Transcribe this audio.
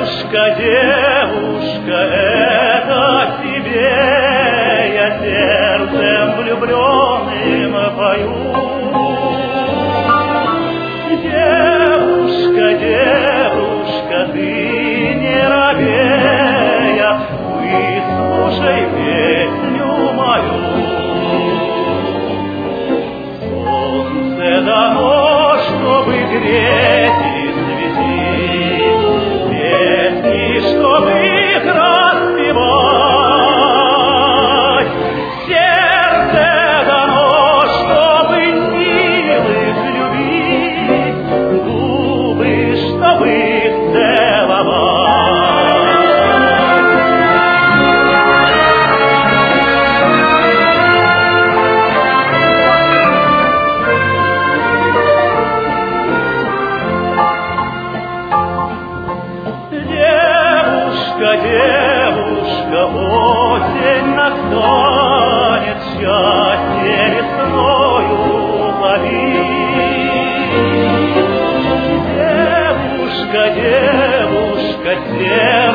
девушка, это тебе я сердцем влюбленным пою. Девушка, девушка, ты не робея, выслушай песню мою. Солнце дано, чтобы греть и светить, песни, чтобы их распевать. Сердце дано, чтобы милых любить, губы, чтобы целовать. Девушка, осень настанет, счастье весною лови. Девушка, девушка,